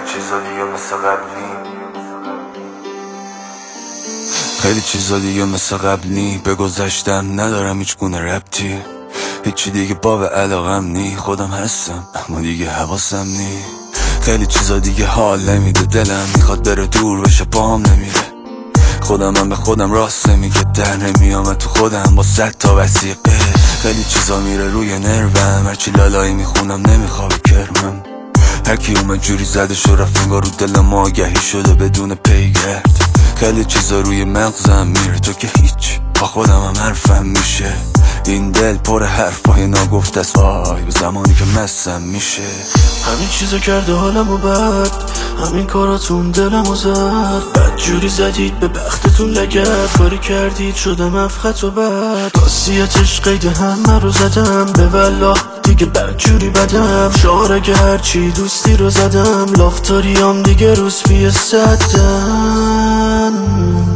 چیزا دیگه مثل قبلی، خیلی چیزا دیگه مثل قبلی. به گذشتم ندارم هیچ گونه ربطی، هیچی دیگه باب علاقم نی. خودم هستم اما دیگه حواسم نی. خیلی چیزا دیگه حال نمیده، دلم میخواد بره دور بشه پام نمیره. خودم به خودم راست نمیگه، در نمیامد تو خودم با 100 تا وثیقه. خیلی چیزا میره روی نروم، هرچی لالایی میخونم نمیخوابه کرمم. هرکی اومد جوری زده شو رفت انگار رو دلم آگهی شده بدون پیگرد. خیلی چیزا روی مغزم میره، تو که هیچ، با خودم هم حرفم میشه. این دل پر حرفای ناگفته است، وای به زمانی که مستم میشه. همین چیزا کرده حالمو بد، همین کاراتون دلمو زد. بد جوری زدید به بختتون لگد، کاری کردید شدم افخت و بد. راستیتش قید همه رو زدم، به والله دیگه بد جوری بدم. شعار اگه هرچی دوستی رو زدم، لافتاریام دیگه روز پیه صدن.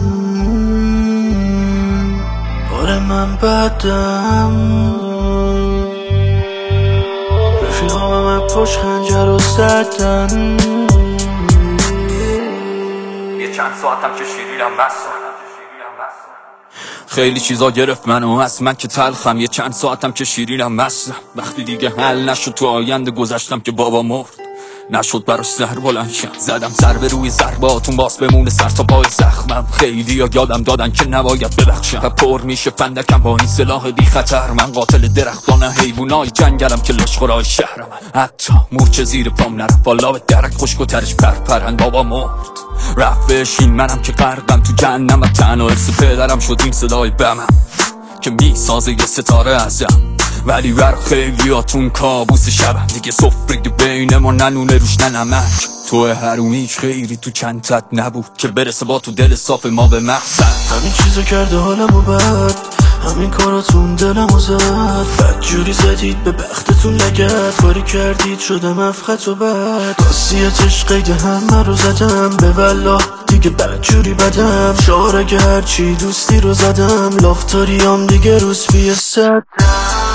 آره من بدم، رفیقامم پشت خنجر رو زدن. یه چند ساعتم که شیرینم مستم، خیلی چیزا گرفت منو از من که تلخم. یه چند ساعتم که شیرینم مستم، وقتی دیگه حل نشد تو آینده گذشتم که بابا مرد. نشد براش سر بلند شم، زدم ضربه روی ضرباتون باز بمونه سر تا پای زخمم. خیلی یادم دادن که نباید ببخشم، پر میشه فندکم با این سلاح بی خطر. من قاتل درختان حیوانای جنگلم که لشخورای شهرم. حتی مورچه زیر پام نرفت، والا به درک خشک و ترش پرپرند بابا مرد. رفت این منم که غرقم تو جهنم و تنها حس پدرم شد این صدای بمم که میسازه یه ستاره ازم. ولی بر خیلیاتون کابوس شبم دیگه، سفره بین ما ننونه روش ننمک. تو حرومی هیچ خیری تو چندت نبود که برسه با تو دل صاف ما به مقصد. همین چیزا کرده حالمو بد، همین کاراتون دلمو زد. بد جوری زدید به بختتون لگد، کاری کردید شدم افخت و بد. راستیتش قید همه رو زدم، به والله دیگه بد جوری بدم. شعار اگه هرچی دوستی رو زدم، لافتاریام دیگه روز پیه صدن.